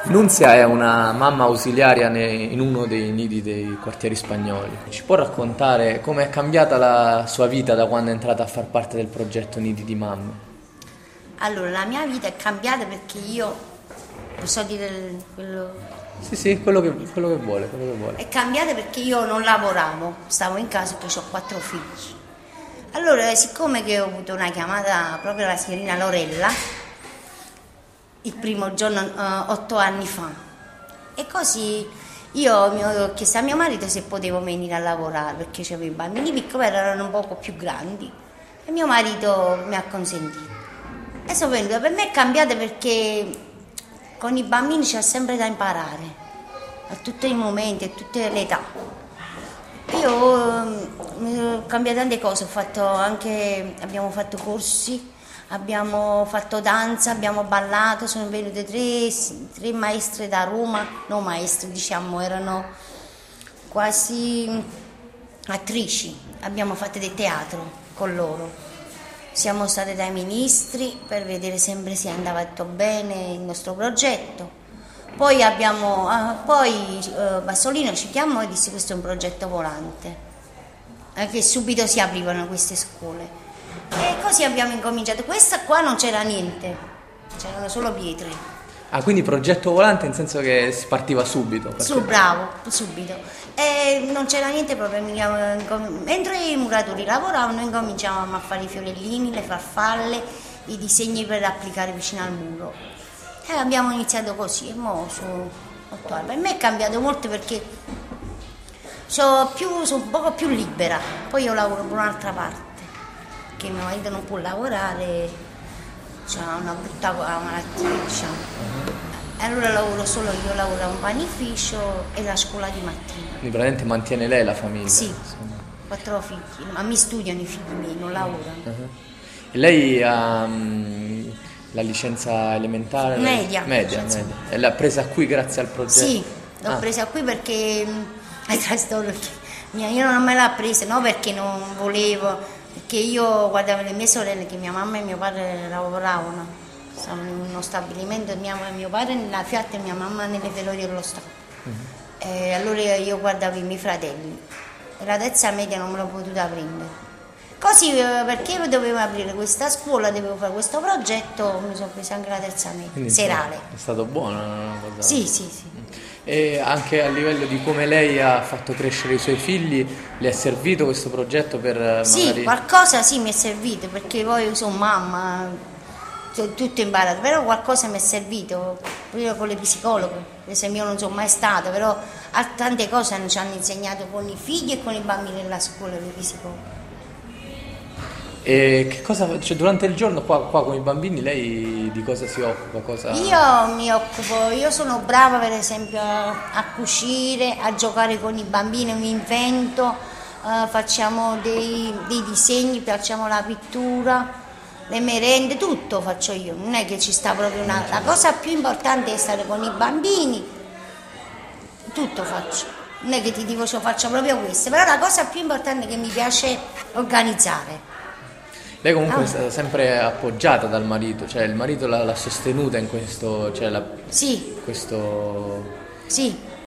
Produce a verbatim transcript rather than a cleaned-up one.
Nunzia è una mamma ausiliaria ne- in uno dei nidi dei quartieri spagnoli. Ci può raccontare come è cambiata la sua vita da quando è entrata a far parte del progetto Nidi di Mamme? Allora, la mia vita è cambiata perché io, posso dire il- quello, Sì, sì, quello che, quello che vuole, quello che vuole. è cambiata perché io non lavoravo, stavo in casa perché ho quattro figli. Allora, siccome che ho avuto una chiamata proprio la signorina Lorella, il primo giorno, eh, otto anni fa, e così io mi ho chiesto a mio marito se potevo venire a lavorare perché avevo i bambini piccoli, erano un poco più grandi, e mio marito mi ha consentito. E sono venuta, per me è cambiata perché con i bambini c'è sempre da imparare, a tutti i momenti, a tutte le età. Io eh, ho cambiato tante cose, ho fatto anche, abbiamo fatto corsi, abbiamo fatto danza, abbiamo ballato, sono venute tre, tre maestre da Roma, no maestre diciamo, erano quasi attrici, abbiamo fatto del teatro con loro. Siamo state dai ministri per vedere sempre se andava tutto bene il nostro progetto. Poi abbiamo, ah, poi eh, Bassolino ci chiamò e disse questo è un progetto volante, eh, che subito si aprivano queste scuole. E così abbiamo incominciato. Questa qua non c'era niente, c'erano solo pietre. Ah, quindi progetto volante in senso che si partiva subito? Su, perché- bravo, subito. E non c'era niente proprio, mentre i muratori lavoravano incominciavamo a fare i fiorellini, le farfalle, i disegni per applicare vicino al muro. E abbiamo iniziato così, e mo su otto anni. Per me è cambiato molto perché sono, più, sono un poco più libera. Poi io lavoro per un'altra parte, che mio marito non può lavorare, c'ha una brutta malattia, diciamo. E allora lavoro solo io, lavoro a un panificio e la scuola di mattina. Quindi praticamente mantiene lei la famiglia? Sì, insomma. quattro figli, ma mi studiano i figli miei, non lavorano. Uh-huh. E lei ha mm, la licenza elementare? Media. Media, Licenza. media. E l'ha presa qui grazie al progetto? Sì, l'ho Ah. presa qui perché mh, è tra storia, perché mia- io non me l'ha presa, no perché non volevo, perché io guardavo le mie sorelle che mia mamma e mio padre lavoravano, stavano in uno stabilimento, mia, mio padre nella Fiat e mia mamma nelle Ferrovie dello Stato. E allora io guardavo i miei fratelli e la terza media non me l'ho potuta prendere. Così eh, perché io dovevo aprire questa scuola, dovevo fare questo progetto, mi sono presa anche la terza media, Quindi, serale. insomma, è stato buono, una cosa. Sì, sì, sì. E anche a livello di come lei ha fatto crescere i suoi figli, le è servito questo progetto per eh, Sì, magari... qualcosa sì mi è servito perché poi io sono mamma, cioè, tutto imparato, però qualcosa mi è servito, io con le psicologhe, per esempio io non sono mai stata, però a tante cose ci hanno insegnato con i figli e con i bambini della scuola, le psicologhe. E che cosa, cioè, durante il giorno qua, qua con i bambini lei di cosa si occupa? Cosa... Io mi occupo, io sono brava per esempio a cucire, a giocare con i bambini, mi invento, eh, facciamo dei, dei disegni, facciamo la pittura, le merende, tutto faccio io, non è che ci sta proprio una... La cosa più importante è stare con i bambini, tutto faccio, non è che ti dico io faccio proprio questo, però la cosa più importante è che mi piace organizzare. Lei comunque Ah. è stata sempre appoggiata dal marito, cioè il marito l'ha, l'ha sostenuta in questo, cioè la- Sì, questo... sì.